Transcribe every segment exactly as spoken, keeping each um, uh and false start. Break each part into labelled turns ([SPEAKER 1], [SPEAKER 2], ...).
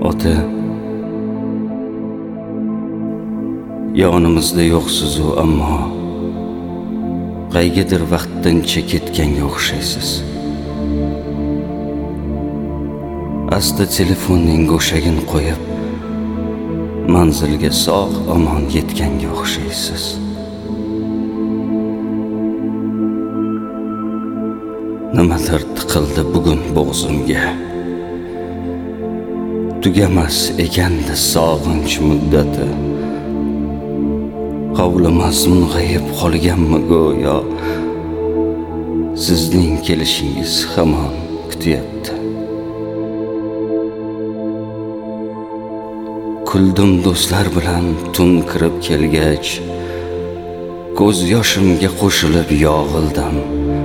[SPEAKER 1] Ota, yonimizda yo'qsiz-u ammo qaygadir vaqtdancha ketganga o'xshaysiz. Asta telefonning go'shagin qo'yib, manzilga sog' omon yetganga o'xshaysiz. Nimadir tiqildi bugun bo'g'zimga. Tugamas ekandi sog'inch muddati. Qavlamas mung'ayib qolganmi go'yo, sizning kelishingiz hamon kutyapti. Kuldim do'stlar bilan tun kirib kelgach, ko'z yoshimga qo'shilib yog'ildim.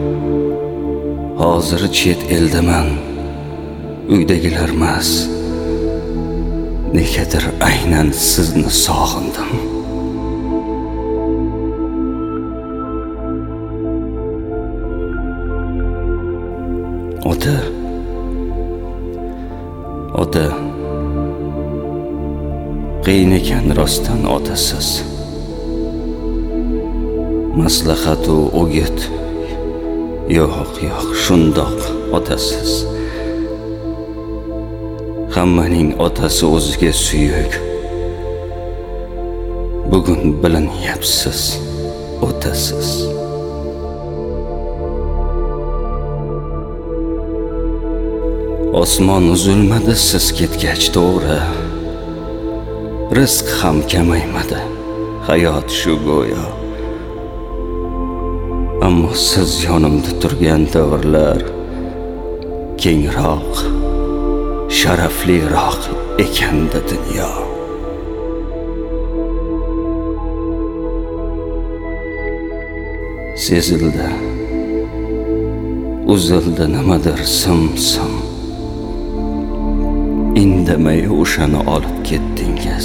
[SPEAKER 1] Hozir chet eldaman, uydagilar emas. Negadir aynan sizni sog'indim. Ota, ota, qiyin ekan rostdan otasiz. Maslahatu o'git, yo'q, yo'q, shundoq otasiz. Hammaning otasi o'ziga suyuk. Bugun bilinyapsiz, otasiz. Osmon uzilmadi siz ketgach to'g'ri. Rizq ham kamaymadi, hayot shu go'yo. Ammo siz yonimda turgan davrlar kengroq, sharafliroq ekanda dunyo. Sezildi, uzildi nimadir sim-sim. Indamay o'shani olib ketdingiz.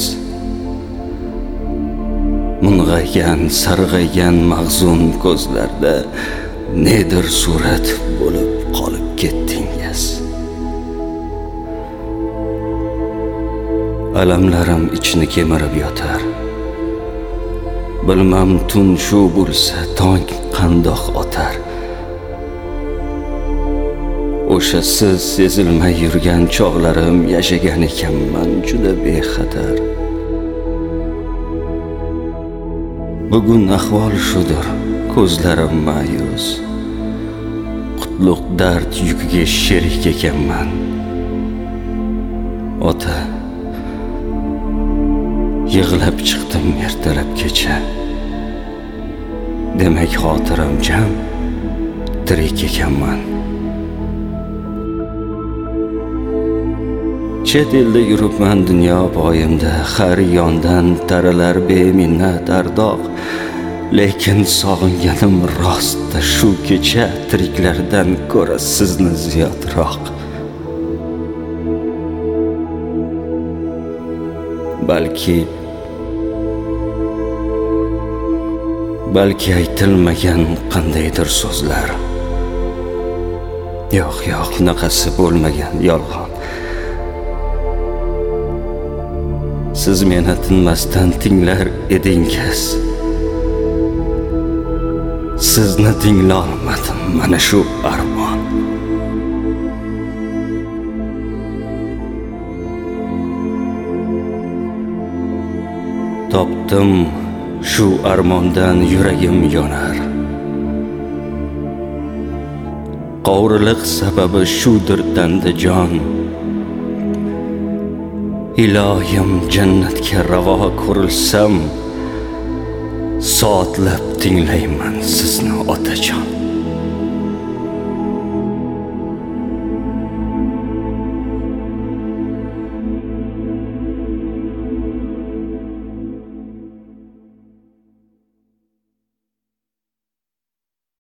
[SPEAKER 1] Mung'aygan, sarg'aygan mag'zun ko'zlarda nedir surat bo'lib qolib ketdingiz. Alamlarim ichni kemirib yotar. Bilmam tun shu bo'lsa tong qandoq otar. O'sha siz sezilmay yurgan chog'larim yashagan ekanman juda bexatar. Bugun ahvol shudir, ko'zlarim ma'yus. Qutlug' dard yukiga sherik ekanman. Ota, yig'lab chiqdim ertalab kecha. Demak xotiram jam, tirik ekanman. Chet elda yuribman dunyo poyimda, har yondan taralar beminnat ardoq. Lekin sog'inganim rostda shu kecha tiriklardan ko'ra sizni ziyodroq. Balki balki aytilmagan qandaydir so'zlar. Yo'q, yo'q, naqasi bo'lmagan yolg'on. Siz meni tinmasdan tinglar edingiz. Sizni tinglolmadim, mana shu armon. Topdim shu armondan yuragim yonar. Qo'riliq sababi shudir dandajon. Ilohim jannatga ravo ko'rilsam, soatlab tinglayman sizni otajon.